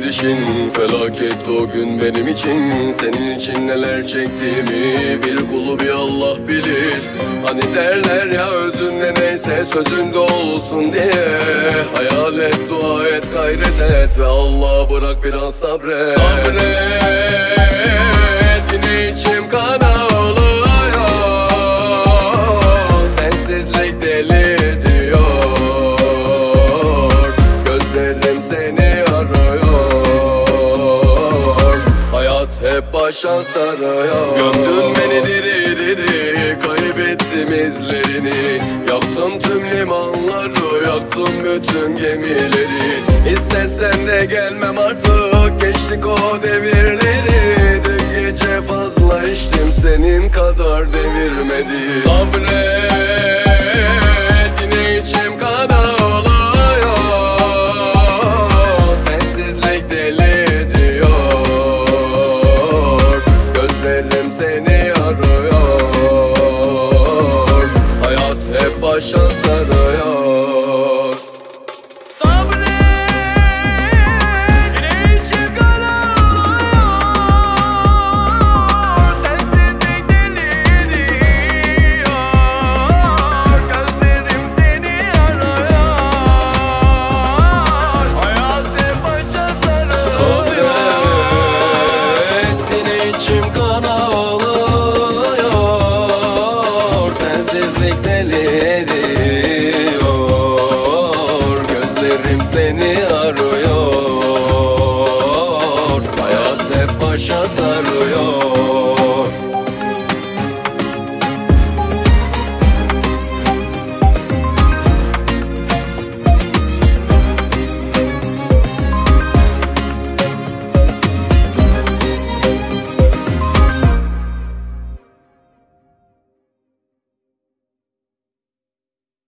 gidişin felaketti o gün benim için. Senin için neler çektiğimi bir kulu bir Allah bilir. Hani derler ya özünde neyse sözünde olsun diye. Hayal et, dua et, gayret et ve Allah'a bırak biraz sabret. Sabret, yine içim kan ağlıyor. Sensizlik deli diyor. Gözlerim seni arıyor. Hayat hep başa sarıyor. Gömdün beni diri diri, kaybettim izlerini. Yaktım tüm limanları, yaktım bütün gemileri. İstesen de gelmem artık, geçtik o devirleri. Dün gece fazla içtim senin